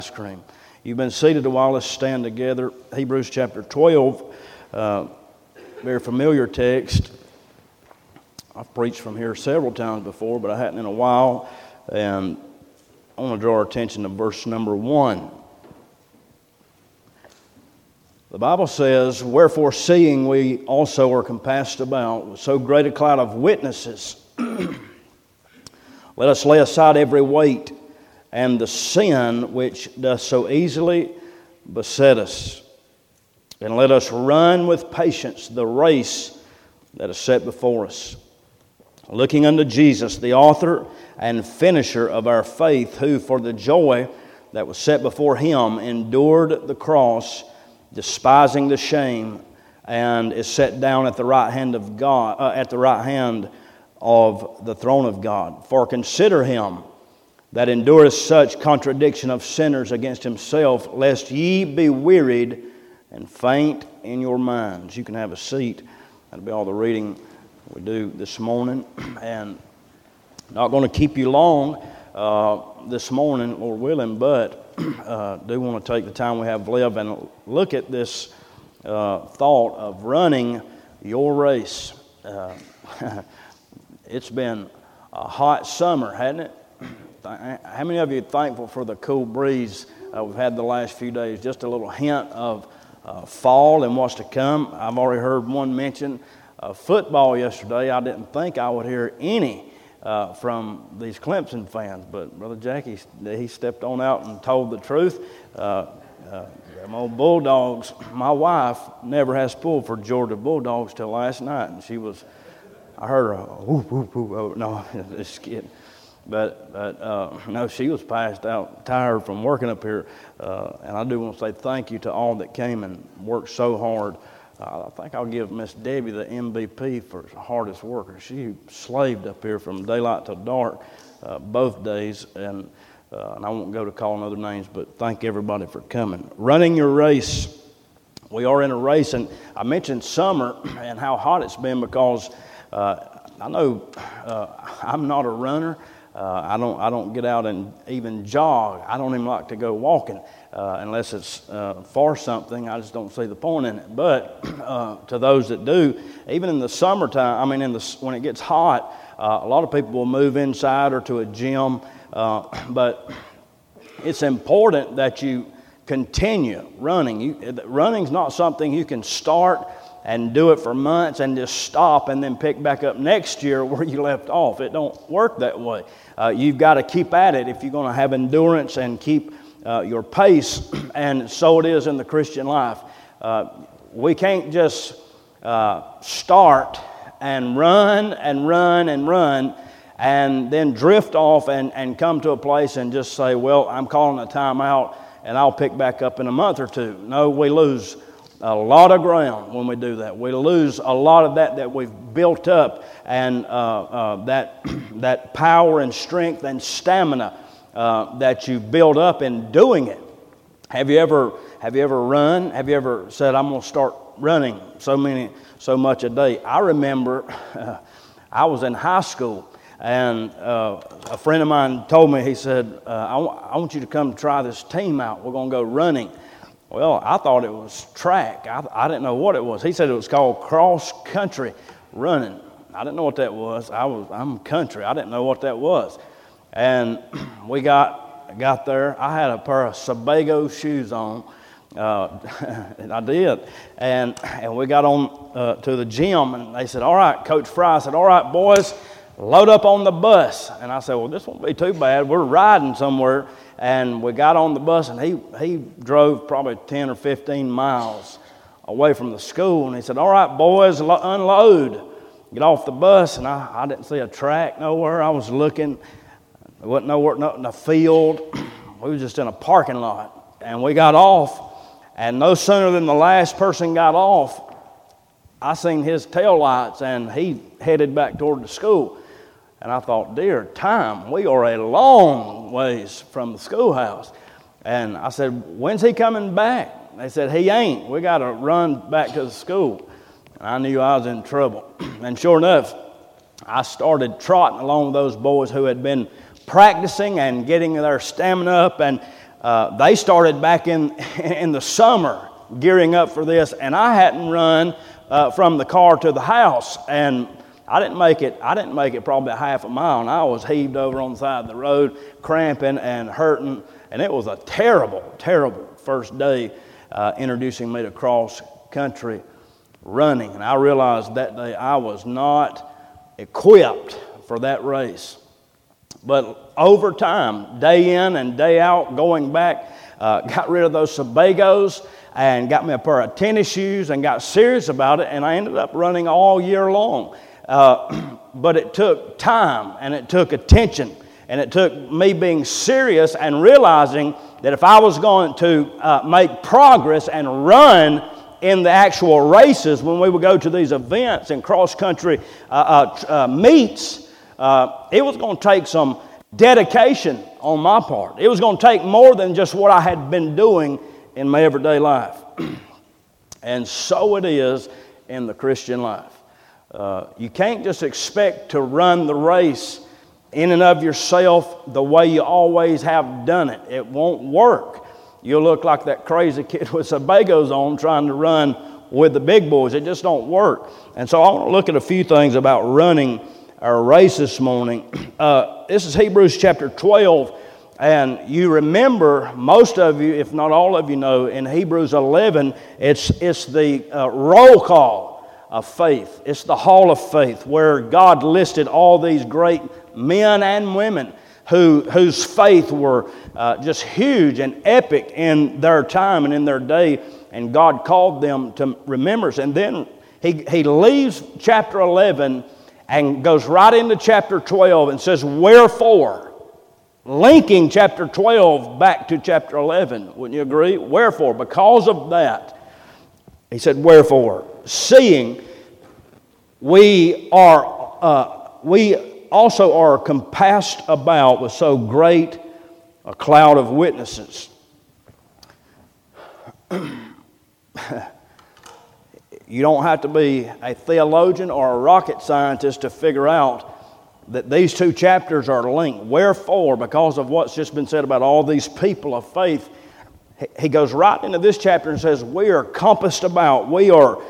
Ice cream. You've been seated a while. Let's stand together. Hebrews chapter 12, very familiar text. I've preached from here several times before, but I hadn't in a while. And I want to draw our attention to verse number 1. The Bible says, "Wherefore seeing we also are compassed about with so great a cloud of witnesses, let us lay aside every weight and the sin which doth so easily beset us. And let us run with patience the race that is set before us, looking unto Jesus, the author and finisher of our faith, who for the joy that was set before him endured the cross, despising the shame, and is set down at the right hand of God, at the right hand of the throne of God. For consider him that endureth such contradiction of sinners against himself, lest ye be wearied and faint in your minds." You can have a seat. That'll be all the reading we do this morning. And not going to keep you long this morning, Lord willing, but do want to take the time we have left and look at this thought of running your race. It's been a hot summer, hasn't it? How many of you are thankful for the cool breeze we've had the last few days? Just a little hint of fall and what's to come. I've already heard one mention football yesterday. I didn't think I would hear any from these Clemson fans, but Brother Jackie, he stepped on out and told the truth. Them old Bulldogs, my wife never has pulled for Georgia Bulldogs till last night, and I heard her, whoop, whoop, whoop. Oh, no, just kidding. But no, she was passed out, tired from working up here. And I do want to say thank you to all that came and worked so hard. I think I'll give Miss Debbie the MVP for hardest worker. She slaved up here from daylight till dark both days. And I won't go to calling other names, but thank everybody for coming. Running your race. We are in a race. And I mentioned summer and how hot it's been because I know I'm not a runner. I don't get out and even jog. I don't even like to go walking unless it's for something. I just don't see the point in it. But to those that do, even in the summertime, when it gets hot, a lot of people will move inside or to a gym. But it's important that you continue running. Running's not something you can start and do it for months and just stop and then pick back up next year where you left off. It don't work that way. You've got to keep at it if you're going to have endurance and keep your pace, and so it is in the Christian life. We can't just start and run and run and run and then drift off and come to a place and just say, well, I'm calling a timeout and I'll pick back up in a month or two. No, we lose a lot of ground when we do that. We lose a lot of that we've built up, and that power and strength and stamina that you build up in doing it. Have you ever run? Have you ever said, "I'm going to start running so much a day"? I remember I was in high school, and a friend of mine told me. He said, "I want you to come try this team out. We're going to go running." Well, I thought it was track. I didn't know what it was. He said it was called cross-country running. I didn't know what that was. I'm country. I didn't know what that was. And we got there. I had a pair of Sebago shoes on. And I did. And we got on to the gym, and they said, "All right," Coach Fry said, "All right, boys, load up on the bus." And I said, "Well, this won't be too bad. We're riding somewhere." And we got on the bus, and he drove probably 10 or 15 miles away from the school. And he said, "All right, boys, unload. Get off the bus." And I didn't see a track nowhere. I was looking. There wasn't nowhere, not in a field. We were just in a parking lot. And we got off. And no sooner than the last person got off, I seen his taillights, and he headed back toward the school. And I thought, dear time, we are a long ways from the schoolhouse. And I said, "When's he coming back?" They said, "He ain't. We got to run back to the school." And I knew I was in trouble. And sure enough, I started trotting along with those boys who had been practicing and getting their stamina up. And they started back in the summer gearing up for this, and I hadn't run from the car to the house, and I didn't make it probably a half a mile, and I was heaved over on the side of the road, cramping and hurting, and it was a terrible, terrible first day introducing me to cross-country running. And I realized that day I was not equipped for that race. But over time, day in and day out, going back, got rid of those Sebagos and got me a pair of tennis shoes and got serious about it, and I ended up running all year long. But it took time, and it took attention, and it took me being serious and realizing that if I was going to make progress and run in the actual races when we would go to these events and cross-country meets, it was going to take some dedication on my part. It was going to take more than just what I had been doing in my everyday life. And so it is in the Christian life. You can't just expect to run the race in and of yourself the way you always have done it. It won't work. You'll look like that crazy kid with Sebagos on trying to run with the big boys. It just don't work. And so I want to look at a few things about running our race this morning. This is Hebrews chapter 12. And you remember, most of you, if not all of you know, in Hebrews 11, it's the roll call of faith. It's the hall of faith where God listed all these great men and women whose faith were just huge and epic in their time and in their day, and God called them to remembrance. And then he leaves chapter 11 and goes right into chapter 12 and says, wherefore, linking chapter 12 back to chapter 11. Wouldn't you agree? Wherefore, because of that, he said, wherefore, seeing we also are compassed about with so great a cloud of witnesses. You don't have to be a theologian or a rocket scientist to figure out that these two chapters are linked. Wherefore, because of what's just been said about all these people of faith, he goes right into this chapter and says, we are compassed about, we are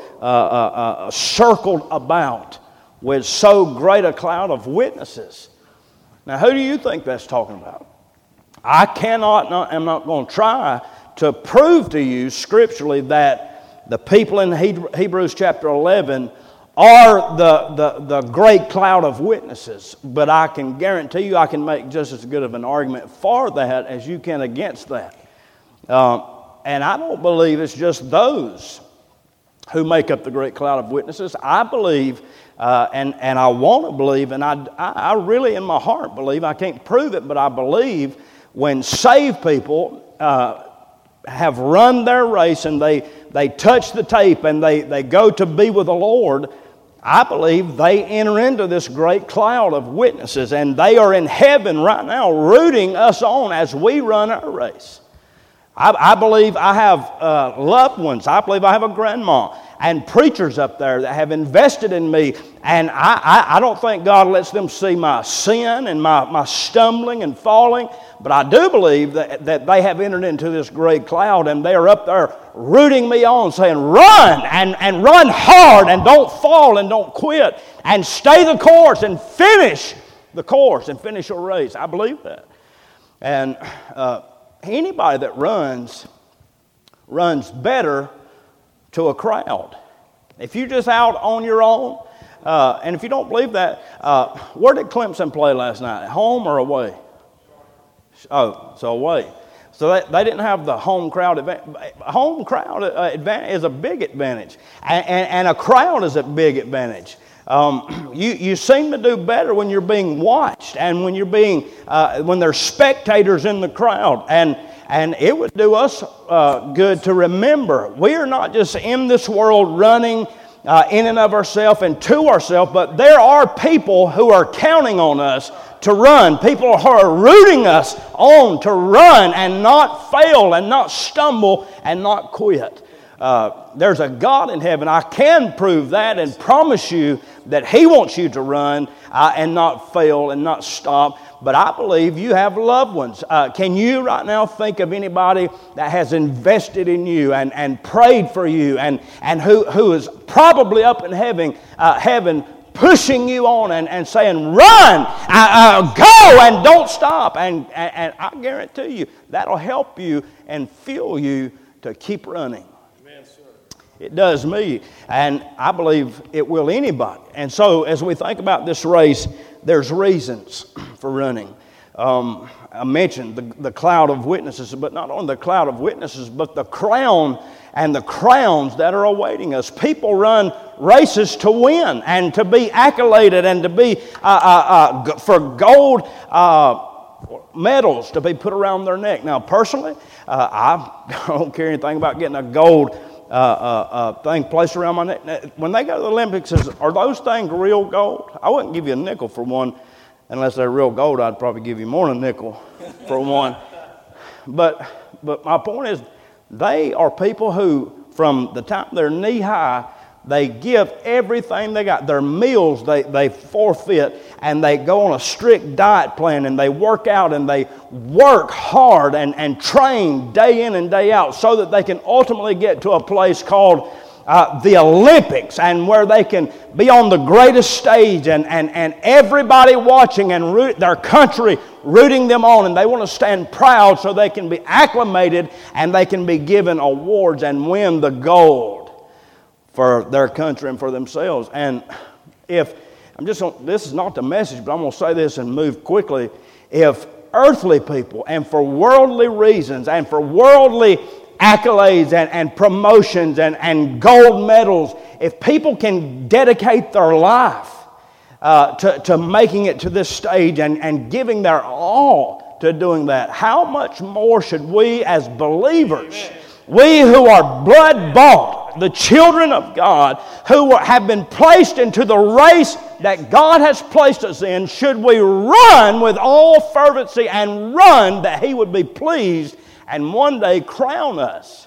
circled about with so great a cloud of witnesses. Now, who do you think that's talking about? I am not going to try to prove to you scripturally that the people in Hebrews chapter 11 are the great cloud of witnesses. But I can guarantee you I can make just as good of an argument for that as you can against that. And I don't believe it's just those who make up the great cloud of witnesses. I believe, and I want to believe, and I really in my heart believe, I can't prove it, but I believe when saved people have run their race and they touch the tape and they go to be with the Lord, I believe they enter into this great cloud of witnesses, and they are in heaven right now rooting us on as we run our race. I believe I have loved ones. I believe I have a grandma and preachers up there that have invested in me. And I don't think God lets them see my sin and my stumbling and falling. But I do believe that they have entered into this great cloud, and they are up there rooting me on, saying, run and run hard and don't fall and don't quit and stay the course and finish the course and finish your race. I believe that. And anybody that runs better to a crowd. If you're just out on your own, and if you don't believe that, where did Clemson play last night? At home or away? Oh, so away. So they didn't have the home crowd advantage. Home crowd advantage is a big advantage, and a crowd is a big advantage. You seem to do better when you're being watched and when you're being when there's spectators in the crowd, and it would do us good to remember we are not just in this world running in and of ourselves and to ourselves, but there are people who are counting on us to run. People who are rooting us on to run and not fail and not stumble and not quit. There's a God in heaven. I can prove that and promise you that He wants you to run and not fail and not stop. but I believe you have loved ones. Can you right now think of anybody that has invested in you and prayed for you and who is probably up in heaven pushing you on and saying, run, go, and don't stop. And I guarantee you, that'll help you and fuel you to keep running. Amen, sir. It does me, and I believe it will anybody. And so as we think about this race, there's reasons for running. I mentioned the cloud of witnesses, but not only the cloud of witnesses, but the crown and the crowns that are awaiting us. People run races to win and to be accoladed and to be for gold medals to be put around their neck. Now, personally, I don't care anything about getting a gold thing placed around my neck. When they go to the Olympics, are those things real gold? I wouldn't give you a nickel for one. Unless they're real gold, I'd probably give you more than a nickel for one. But my point is, they are people who, from the time they're knee high, they give everything they got. Their meals they forfeit, and they go on a strict diet plan, and they work out, and they work hard and train day in and day out so that they can ultimately get to a place called the Olympics, and where they can be on the greatest stage and everybody watching and their country rooting them on, and they want to stand proud so they can be acclimated and they can be given awards and win the gold for their country and for themselves. And this is not the message, but I'm going to say this and move quickly. If earthly people, and for worldly reasons and for worldly accolades and promotions and gold medals, if people can dedicate their life to making it to this stage and giving their all to doing that, how much more should we as believers, we who are blood-bought, the children of God, who have been placed into the race that God has placed us in, should we run with all fervency and run that He would be pleased and one day crown us.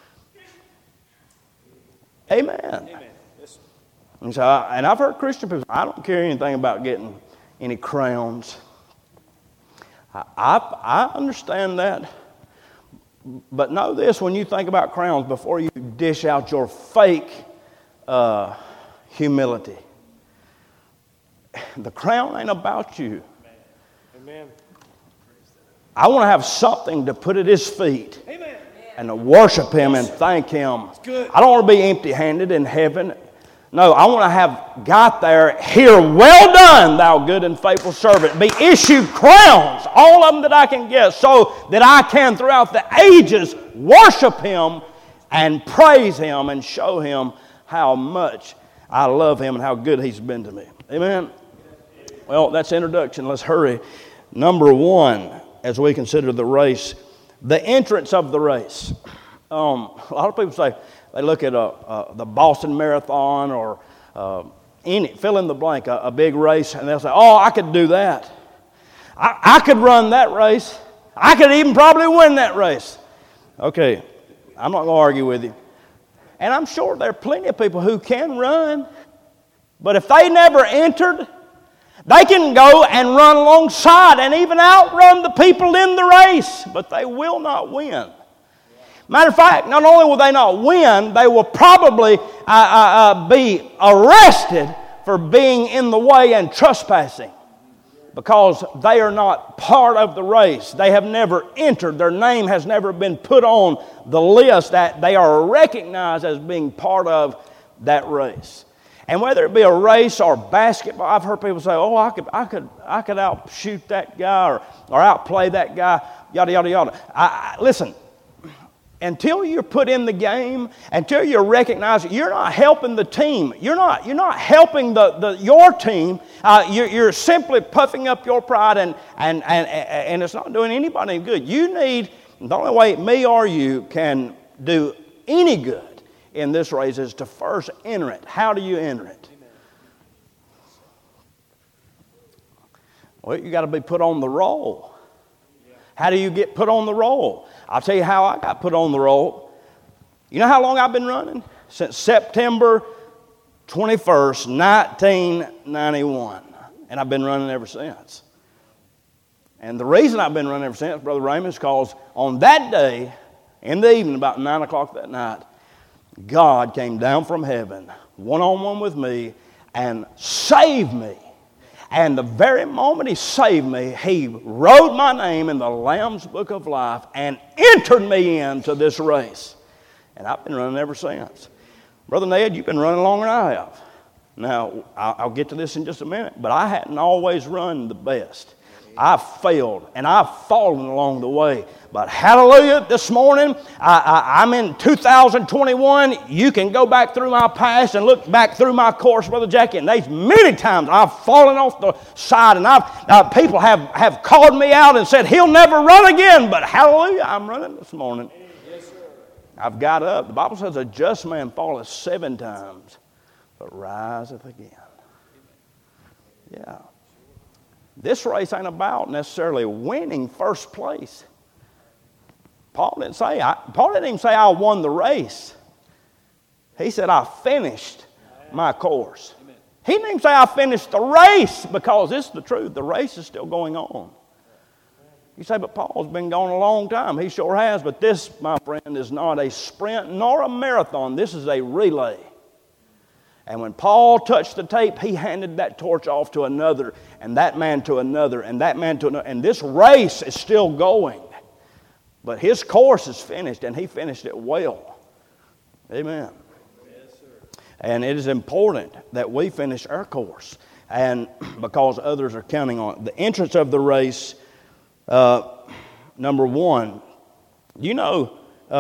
Amen. Amen. And so, and I've heard Christian people, I don't care anything about getting any crowns. I understand that. But know this, when you think about crowns, before you dish out your fake humility, the crown ain't about you. Amen. I want to have something to put at His feet. Amen. And to worship Him and thank Him. I don't want to be empty-handed in heaven. No, I want to have got there, here, well done, thou good and faithful servant. Be issued crowns, all of them that I can get, so that I can, throughout the ages, worship Him and praise Him and show Him how much I love Him and how good He's been to me. Amen? Well, that's introduction. Let's hurry. Number one, as we consider the race, the entrance of the race. A lot of people say, they look at the Boston Marathon or any, fill in the blank, a big race, and they'll say, oh, I could do that. I could run that race. I could even probably win that race. Okay, I'm not going to argue with you. And I'm sure there are plenty of people who can run, but if they never entered, they can go and run alongside and even outrun the people in the race, but they will not win. Matter of fact, not only will they not win, they will probably be arrested for being in the way and trespassing, because they are not part of the race. They have never entered. Their name has never been put on the list that they are recognized as being part of that race. And whether it be a race or basketball, I've heard people say, oh, I could outshoot that guy or outplay that guy, yada, yada, yada. Listen, until you're put in the game, until you're recognized, you're not helping the team. You're not helping your team. You're simply puffing up your pride, and it's not doing anybody any good. You need, the only way me or you can do any good in this race is to first enter it. How do you enter it? Well, you got to be put on the roll. How do you get put on the roll? I'll tell you how I got put on the roll. You know how long I've been running? Since September 21st, 1991. And I've been running ever since. And the reason I've been running ever since, Brother Raymond, is because on that day, in the evening, about 9 o'clock that night, God came down from heaven, one-on-one with me, and saved me. And the very moment He saved me, He wrote my name in the Lamb's Book of Life and entered me into this race. And I've been running ever since. Brother Ned, you've been running longer than I have. Now, I'll get to this in just a minute, but I hadn't always run the best. I've failed, and I've fallen along the way. But hallelujah, this morning, I'm in 2021. You can go back through my past and look back through my course, Brother Jackie, and there's many times I've fallen off the side, and people have called me out and said, he'll never run again. But hallelujah, I'm running this morning. Yes, sir. I've got up. The Bible says a just man falleth 7 times, but riseth again. Yeah. This race ain't about necessarily winning first place. Paul didn't even say I won the race. He said I finished my course. He didn't even say I finished the race, because this is the truth. The race is still going on. You say, but Paul's been gone a long time. He sure has. But this, my friend, is not a sprint nor a marathon. This is a relay. And when Paul touched the tape, he handed that torch off to another, and that man to another, and that man to another. And this race is still going. But his course is finished, and he finished it well. Amen. Yes, sir. And it is important that we finish our course, and because others are counting on it. The entrance of the race, number one, you know,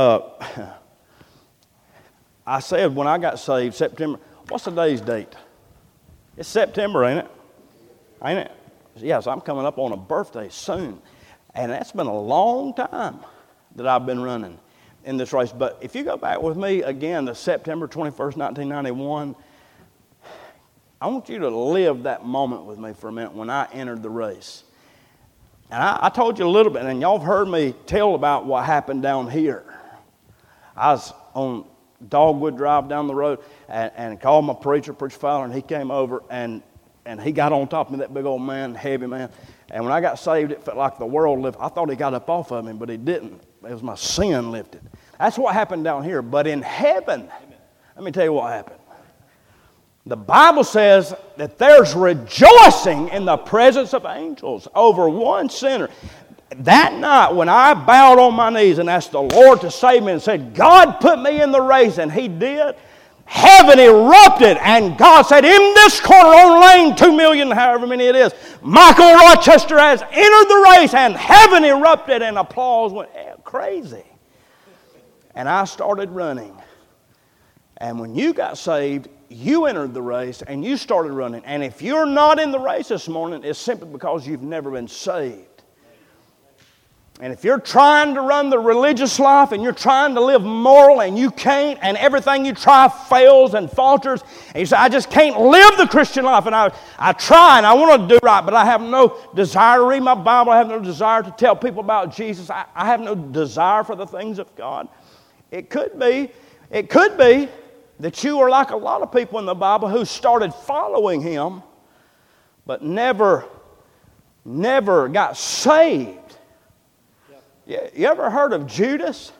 I said when I got saved, September. What's today's date? It's September, ain't it? Ain't it? Yes, I'm coming up on a birthday soon. And that's been a long time that I've been running in this race. But if you go back with me again to September 21st, 1991, I want you to live that moment with me for a minute when I entered the race. And I told you a little bit, and y'all have heard me tell about what happened down here. I was on Dogwood Drive down the road and called my preacher Fowler, and he came over and he got on top of me, that big old man, heavy man. And when I got saved, it felt like the world lifted. I thought he got up off of me, but he didn't. It was my sin lifted. That's what happened down here. But in heaven, let me tell you what happened. The Bible says that there's rejoicing in the presence of angels over one sinner. That night when I bowed on my knees and asked the Lord to save me and said, God put me in the race, and He did, heaven erupted, and God said, in this corner on lane 2 million, however many it is, Michael Rochester has entered the race, and heaven erupted, and applause went crazy. And I started running. And when you got saved, you entered the race, and you started running. And if you're not in the race this morning, it's simply because you've never been saved. And if you're trying to run the religious life and you're trying to live moral and you can't, and everything you try fails and falters, and you say, I just can't live the Christian life, and I try and I want to do right, but I have no desire to read my Bible, I have no desire to tell people about Jesus, I have no desire for the things of God. It could be that you are like a lot of people in the Bible who started following Him, but never got saved. You ever heard of Judas?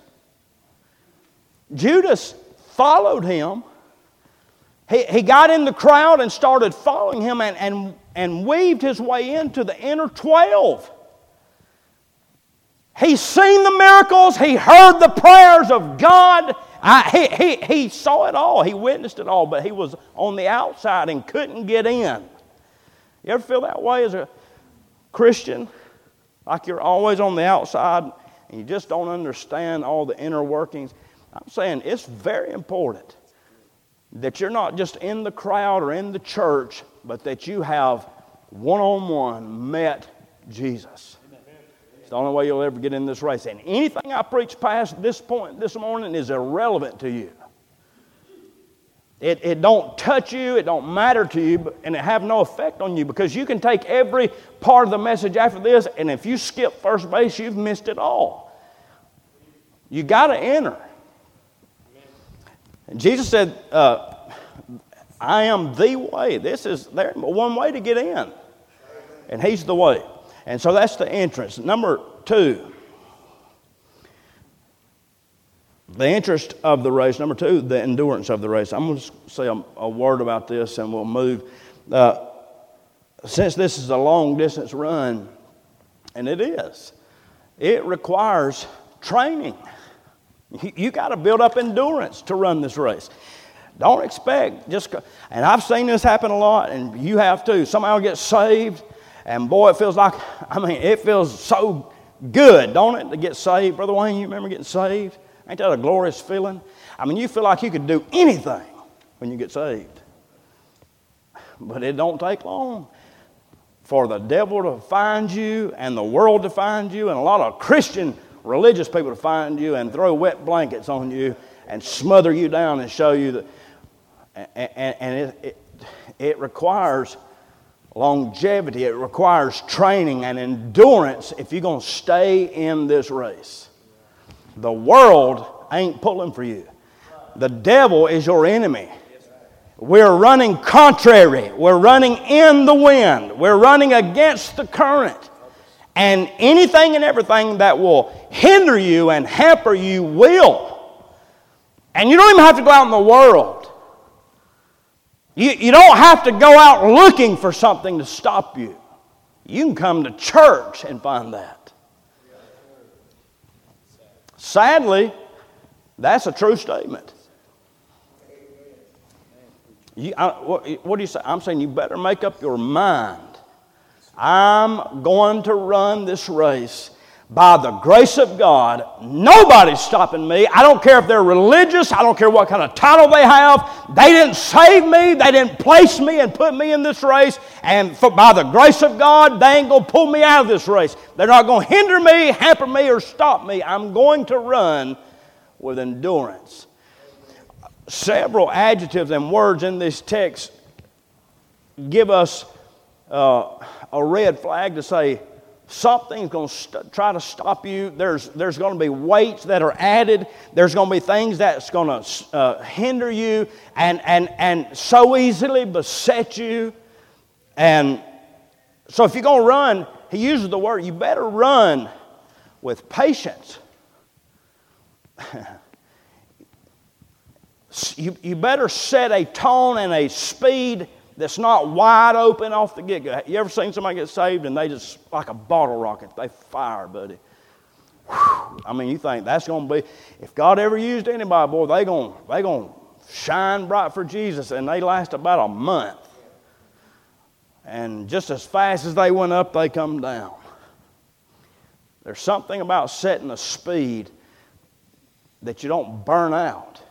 Judas followed Him. He got in the crowd and started following Him and weaved his way into the inner 12. He seen the miracles. He heard the prayers of God. He saw it all. He witnessed it all, but he was on the outside and couldn't get in. You ever feel that way as a Christian? Like you're always on the outside and you just don't understand all the inner workings. I'm saying it's very important that you're not just in the crowd or in the church, but that you have one-on-one met Jesus. It's the only way you'll ever get in this race. And anything I preach past this point this morning is irrelevant to you. It don't touch you, it don't matter to you, and it have no effect on you, because you can take every part of the message after this, and if you skip first base, you've missed it all. You got to enter. And Jesus said, I am the way. This is there one way to get in, and He's the way. And so that's the entrance. Number 2, the interest of the race. Number 2, the endurance of the race. I'm going to say a word about this and we'll move. Since this is a long distance run, and it requires training. You got to build up endurance to run this race. Don't expect and I've seen this happen a lot, and you have too. Somebody will get saved, and boy, it feels so good, don't it, to get saved? Brother Wayne, you remember getting saved? Ain't that a glorious feeling? You feel like you could do anything when you get saved. But it don't take long for the devil to find you and the world to find you and a lot of Christian religious people to find you and throw wet blankets on you and smother you down and show you that. And it requires longevity. It requires training and endurance if you're going to stay in this race. The world ain't pulling for you. The devil is your enemy. We're running contrary. We're running in the wind. We're running against the current. And anything and everything that will hinder you and hamper you will. And you don't even have to go out in the world. You don't have to go out looking for something to stop you. You can come to church and find that. Sadly, that's a true statement. What do you say? I'm saying you better make up your mind. I'm going to run this race by the grace of God. Nobody's stopping me. I don't care if they're religious. I don't care what kind of title they have. They didn't save me. They didn't place me and put me in this race. And by the grace of God, they ain't going to pull me out of this race. They're not going to hinder me, hamper me, or stop me. I'm going to run with endurance. Several adjectives and words in this text give us a red flag to say something's going to try to stop you. There's going to be weights that are added. There's going to be things that's going to hinder you and so easily beset you. And so if you're going to run, he uses the word, you better run with patience. You better set a tone and a speed that's not wide open off the get-go. You ever seen somebody get saved and they just, like a bottle rocket, they fire, buddy. Whew. You think that's going to be, if God ever used anybody, boy, they going to shine bright for Jesus, and they last about a month. And just as fast as they went up, they come down. There's something about setting a speed that you don't burn out.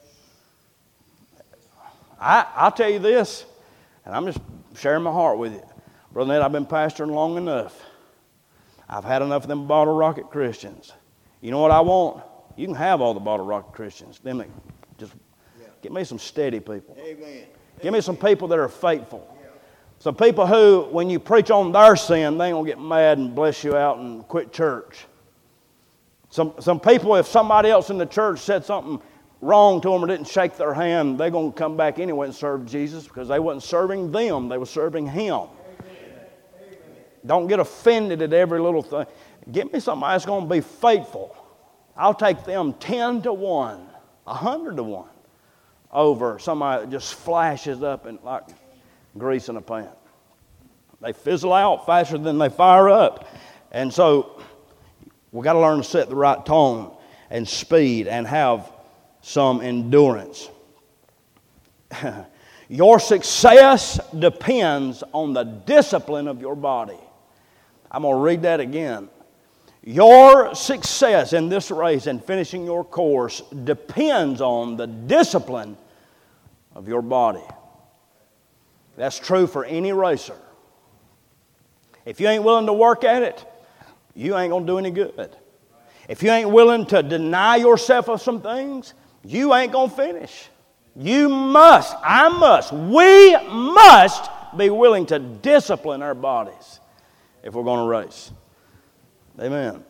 I'll tell you this, and I'm just sharing my heart with you. Brother Ned, I've been pastoring long enough. I've had enough of them bottle rocket Christians. You know what I want? You can have all the bottle rocket Christians. Just get me some steady people. Amen. Give me some people that are faithful. Some people who, when you preach on their sin, they ain't going to get mad and bless you out and quit church. Some people, if somebody else in the church said something wrong to them or didn't shake their hand, they're going to come back anyway and serve Jesus because they wasn't serving them, they were serving Him. Amen. Don't get offended at every little thing. Get me somebody that's going to be faithful. I'll take them 10 to 1, 100 to 1 over somebody that just flashes up and like grease in a pan. They fizzle out faster than they fire up. And so we've got to learn to set the right tone and speed and have some endurance. Your success depends on the discipline of your body. I'm going to read that again. Your success in this race and finishing your course depends on the discipline of your body. That's true for any racer. If you ain't willing to work at it, you ain't going to do any good. If you ain't willing to deny yourself of some things, you ain't going to finish. You must, I must, we must be willing to discipline our bodies if we're going to race. Amen.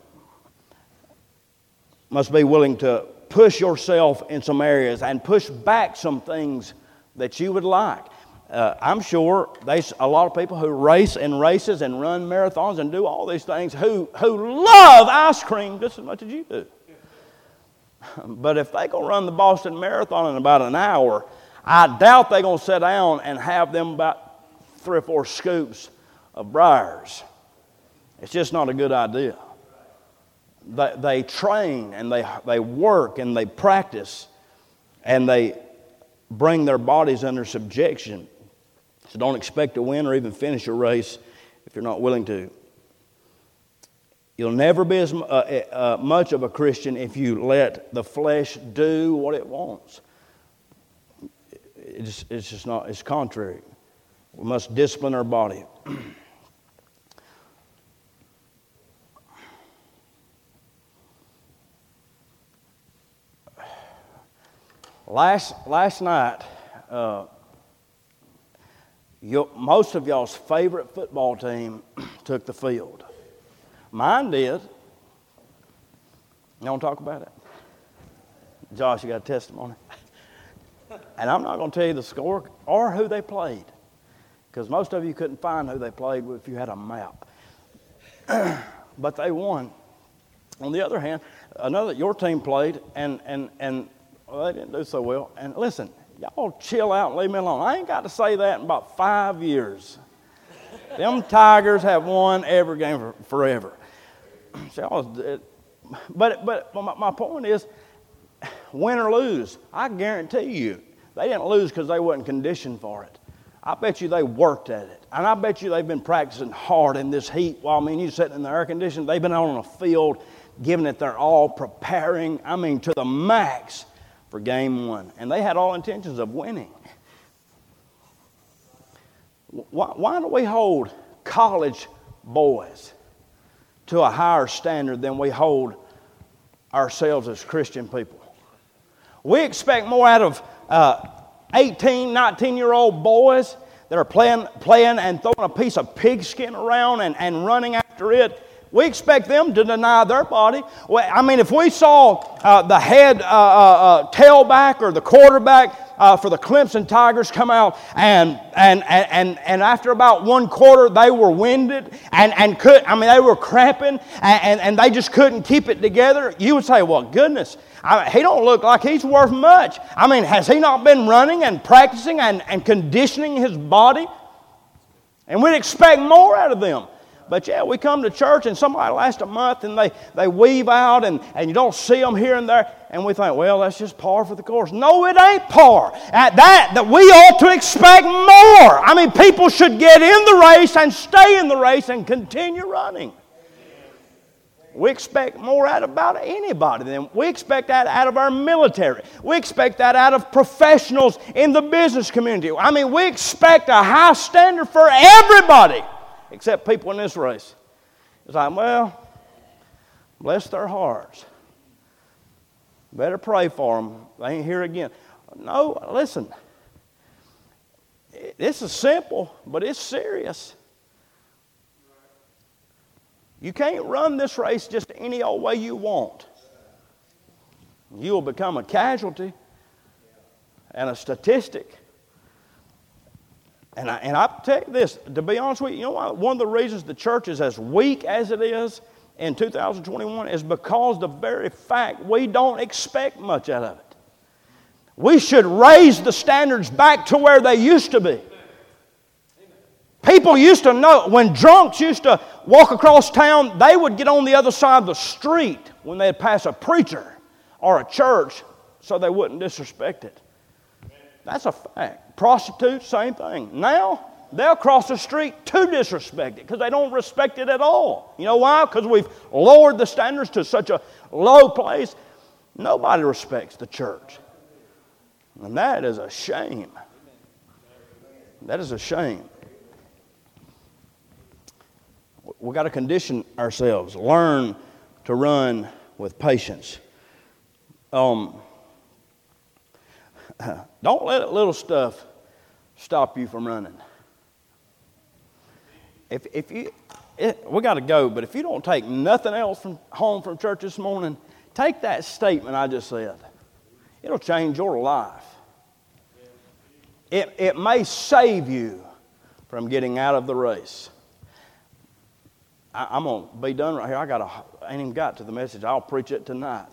Must be willing to push yourself in some areas and push back some things that you would like. I'm sure there's a lot of people who race in races and run marathons and do all these things who love ice cream just as much as you do. But if they're going to run the Boston Marathon in about an hour, I doubt they're going to sit down and have them about 3 or 4 scoops of Breyers. It's just not a good idea. They train and they work and they practice and they bring their bodies under subjection. So don't expect to win or even finish a race if you're not willing to. You'll never be as much of a Christian if you let the flesh do what it wants. It's just not, it's contrary. We must discipline our body. Last night, most of y'all's favorite football team took the field. Mine did. You want to talk about it? Josh, you got a testimony? And I'm not going to tell you the score or who they played, because most of you couldn't find who they played if you had a map. But they won. On the other hand, your team played, and well, they didn't do so well. And listen, y'all chill out and leave me alone. I ain't got to say that in about 5 years. Them Tigers have won every game forever. But my point is, win or lose, I guarantee you, they didn't lose because they wasn't conditioned for it. I bet you they worked at it. And I bet you they've been practicing hard in this heat while you sitting in the air conditioning. They've been out on a field giving it their all, preparing, to the max for game 1. And they had all intentions of winning. Why do we hold college boys to a higher standard than we hold ourselves as Christian people? We expect more out of 18, 19-year-old boys that are playing and throwing a piece of pigskin around and running after it. We expect them to deny their body. If we saw the head tailback or the quarterback for the Clemson Tigers come out and after about 1 quarter they were winded and they were cramping and they just couldn't keep it together, you would say, well, goodness, he don't look like he's worth much. Has he not been running and practicing and conditioning his body? And we'd expect more out of them. But yeah, we come to church and somebody lasts a month and they weave out and you don't see them here and there. And we think, well, that's just par for the course. No, it ain't par. At that we ought to expect more. People should get in the race and stay in the race and continue running. We expect more out of about anybody than we expect that out of our military. We expect that out of professionals in the business community. We expect a high standard for everybody. Except people in this race. It's like, well, bless their hearts. Better pray for them. They ain't here again. No, listen. This is simple, but it's serious. You can't run this race just any old way you want. You'll become a casualty and a statistic. And I tell you this, to be honest with you, one of the reasons the church is as weak as it is in 2021 is because the very fact we don't expect much out of it. We should raise the standards back to where they used to be. People used to know, when drunks used to walk across town, they would get on the other side of the street when they'd pass a preacher or a church so they wouldn't disrespect it. That's a fact. Prostitutes, same thing. Now, they'll cross the street to disrespect it because they don't respect it at all. You know why? Because we've lowered the standards to such a low place. Nobody respects the church. And that is a shame. That is a shame. We've got to condition ourselves. Learn to run with patience. Don't let little stuff stop you from running. We got to go, but if you don't take nothing else home from church this morning, take that statement I just said. It'll change your life. It may save you from getting out of the race. I'm going to be done right here. I ain't even got to the message. I'll preach it tonight.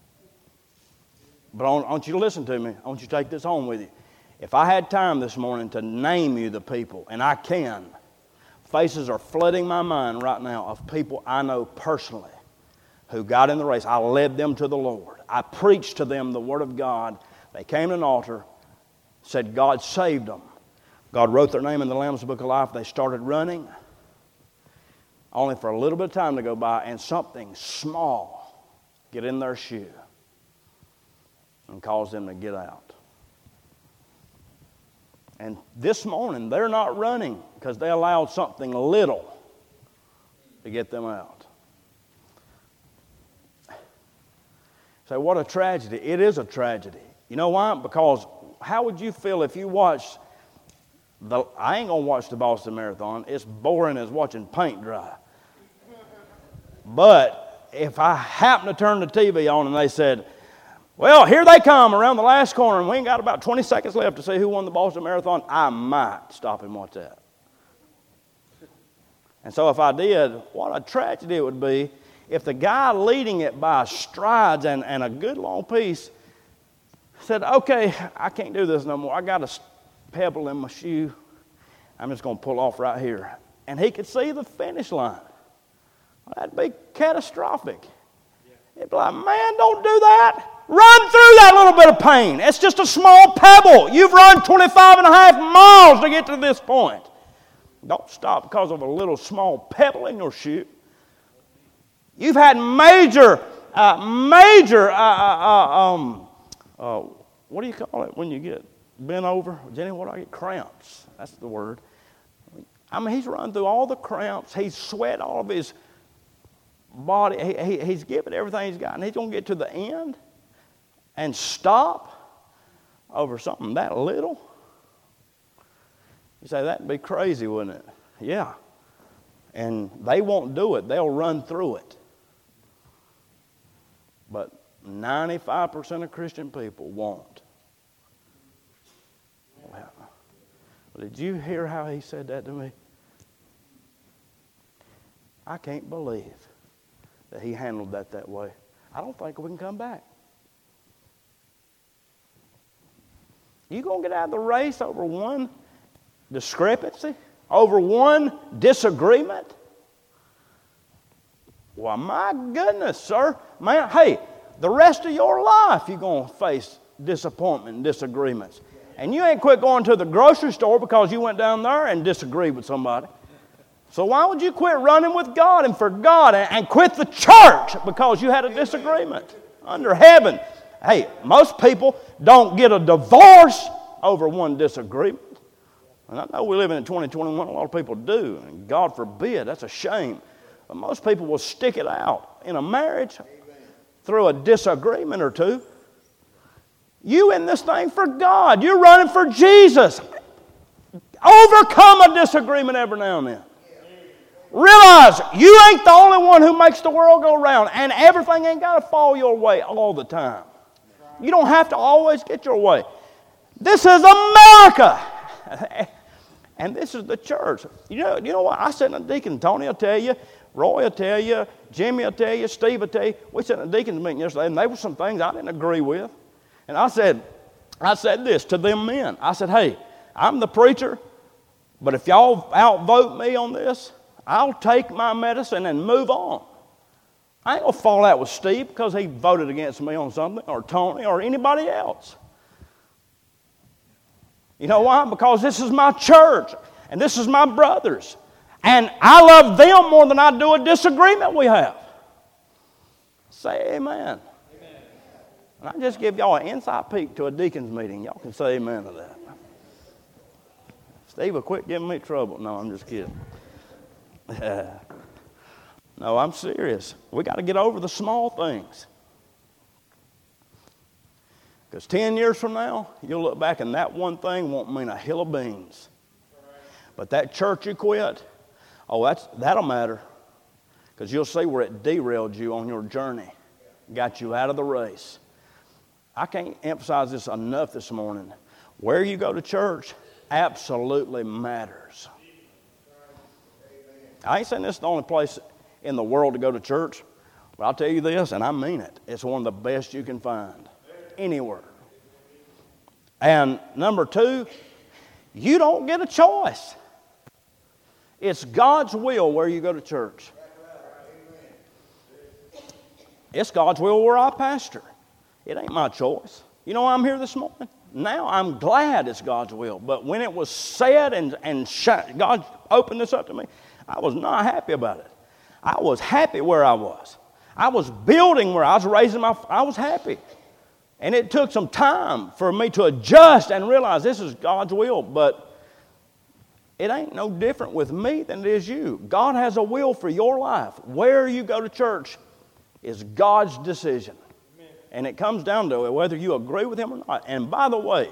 But I want you to listen to me. I want you to take this home with you. If I had time this morning to name you the people, and I can, faces are flooding my mind right now of people I know personally who got in the race. I led them to the Lord. I preached to them the Word of God. They came to an altar, said God saved them. God wrote their name in the Lamb's Book of Life. They started running, only for a little bit of time to go by and something small get in their shoe and cause them to get out. And this morning, they're not running because they allowed something little to get them out. So what a tragedy. It is a tragedy. You know why? Because how would you feel if you watched I ain't going to watch the Boston Marathon. It's boring as watching paint dry. But if I happen to turn the TV on and they said, well, here they come around the last corner and we ain't got about 20 seconds left to see who won the Boston Marathon, I might stop and watch that. And so if I did, what a tragedy it would be if the guy leading it by strides and a good long piece said, okay, I can't do this no more. I got a pebble in my shoe. I'm just going to pull off right here. And he could see the finish line. Well, that'd be catastrophic. It'd be like, man, don't do that. Run through that little bit of pain. It's just a small pebble. You've run 25 and a half miles to get to this point. Don't stop because of a little small pebble in your shoe. You've had major, what do you call it when you get bent over? Jenny, what do I get? Cramps. That's the word. I mean, he's run through all the cramps. He's sweat all of his body. He's given everything he's got. And he's going to get to the end and stop over something that little. You say, that'd be crazy, wouldn't it? Yeah. And they won't do it. They'll run through it. But 95% of Christian people won't. Well, did you hear how he said that to me? I can't believe that he handled that way. I don't think we can come back. You going to get out of the race over one discrepancy? Over one disagreement? Well, my goodness, sir. Man, hey, the rest of your life you're going to face disappointment and disagreements. And you ain't quit going to the grocery store because you went down there and disagreed with somebody. So why would you quit running with God and for God and quit the church because you had a disagreement? Under heaven. Hey, most people don't get a divorce over one disagreement. And I know we live in 2021, a lot of people do. And God forbid, that's a shame. But most people will stick it out in a marriage through a disagreement or two. You in this thing for God. You're running for Jesus. Overcome a disagreement every now and then. Realize you ain't the only one who makes the world go round, and everything ain't got to fall your way all the time. You don't have to always get your way. This is America. And this is the church. You know what? I said in the deacon, Tony will tell you, Roy will tell you, Jimmy will tell you, Steve will tell you. We sat in the deacon's meeting yesterday, and there were some things I didn't agree with. And I said this to them men. I said, hey, I'm the preacher, but if y'all outvote me on this, I'll take my medicine and move on. I ain't going to fall out with Steve because he voted against me on something, or Tony, or anybody else. You know why? Because this is my church, and this is my brothers. And I love them more than I do a disagreement we have. Say amen. And I just give y'all an inside peek to a deacon's meeting. Y'all can say amen to that. Steve will quit giving me trouble. No, I'm just kidding. No, I'm serious. We got to get over the small things. Because 10 years from now, you'll look back and that one thing won't mean a hill of beans. But that church you quit, that'll matter. Because you'll see where it derailed you on your journey. Got you out of the race. I can't emphasize this enough this morning. Where you go to church absolutely matters. I ain't saying this is the only place in the world to go to church, but I'll tell you this, and I mean it. It's one of the best you can find anywhere. And number two, you don't get a choice. It's God's will where you go to church. It's God's will where I pastor. It ain't my choice. You know why I'm here this morning? Now I'm glad it's God's will. But when it was said and God opened this up to me, I was not happy about it. I was happy where I was. I was building where I was raising I was happy. And it took some time for me to adjust and realize this is God's will. But it ain't no different with me than it is you. God has a will for your life. Where you go to church is God's decision. And it comes down to whether you agree with Him or not. And by the way,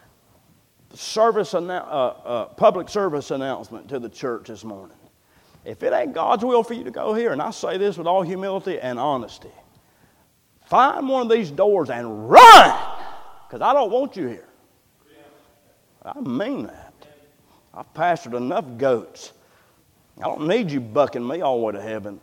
public service announcement to the church this morning. If it ain't God's will for you to go here, and I say this with all humility and honesty, find one of these doors and run, because I don't want you here. I mean that. I've pastored enough goats. I don't need you bucking me all the way to heaven.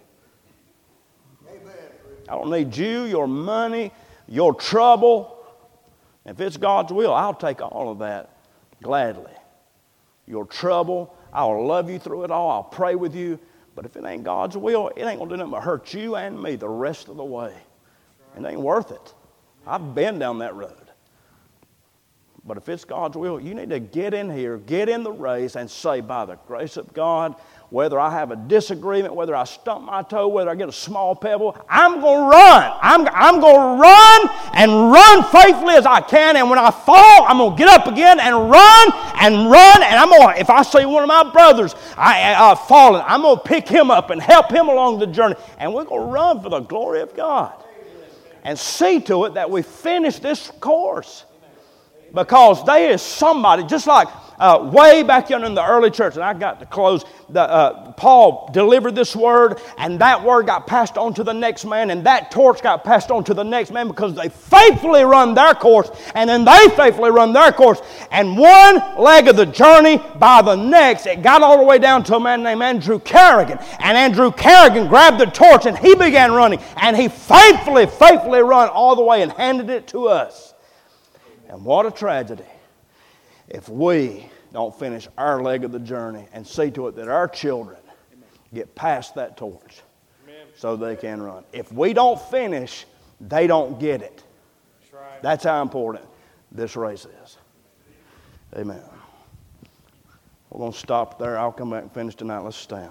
I don't need you, your money, your trouble. If it's God's will, I'll take all of that gladly. Your trouble, I'll love you through it all. I'll pray with you. But if it ain't God's will, it ain't going to do nothing but hurt you and me the rest of the way. It ain't worth it. I've been down that road. But if it's God's will, you need to get in here, get in the race, and say, by the grace of God, whether I have a disagreement, whether I stump my toe, whether I get a small pebble, I'm going to run. I'm going to run and run faithfully as I can. And when I fall, I'm going to get up again and run. And I'm going to, if I see one of my brothers falling, I'm going to pick him up and help him along the journey. And we're going to run for the glory of God. And see to it that we finish this course. Because there is somebody, just like way back in the early church, and I got to close, Paul delivered this word, and that word got passed on to the next man, and that torch got passed on to the next man because they faithfully run their course, and then they faithfully run their course. And one leg of the journey by the next, it got all the way down to a man named Andrew Carrigan. And Andrew Carrigan grabbed the torch, and he began running, and he faithfully run all the way and handed it to us. And what a tragedy if we don't finish our leg of the journey and see to it that our children get past that torch so they can run. If we don't finish, they don't get it. That's how important this race is. Amen. We're going to stop there. I'll come back and finish tonight. Let's stand.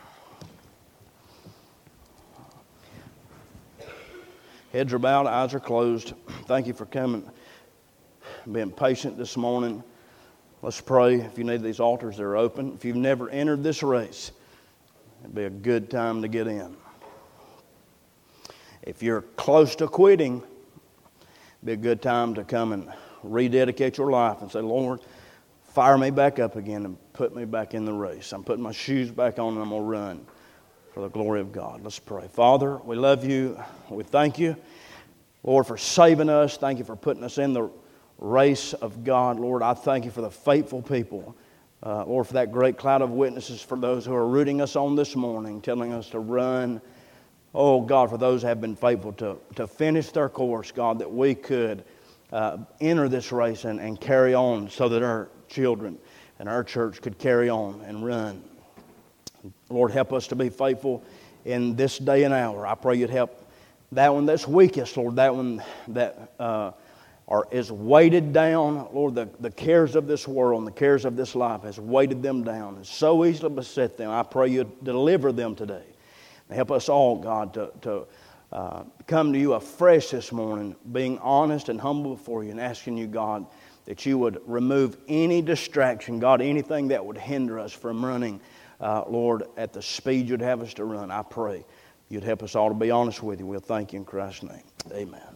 Heads are bowed, eyes are closed. Thank you for coming. Being patient this morning. Let's pray. If you need these altars, they're open. If you've never entered this race, it'd be a good time to get in. If you're close to quitting, it'd be a good time to come and rededicate your life and say, Lord, fire me back up again and put me back in the race. I'm putting my shoes back on and I'm going to run for the glory of God. Let's pray. Father, we love you. We thank you, Lord, for saving us. Thank you for putting us in the race of God. Lord, I thank you for the faithful people. Lord, for that great cloud of witnesses, for those who are rooting us on this morning, telling us to run. Oh, God, for those who have been faithful to finish their course, God, that we could enter this race and carry on so that our children and our church could carry on and run. Lord, help us to be faithful in this day and hour. I pray you'd help that one that's weakest, Lord, that one that is weighted down. Lord, the cares of this world and the cares of this life has weighted them down and so easily beset them. I pray you deliver them today. And help us all, God, to come to you afresh this morning, being honest and humble before you and asking you, God, that you would remove any distraction, God, anything that would hinder us from running, Lord, at the speed you'd have us to run. I pray you'd help us all to be honest with you. We'll thank you in Christ's name. Amen.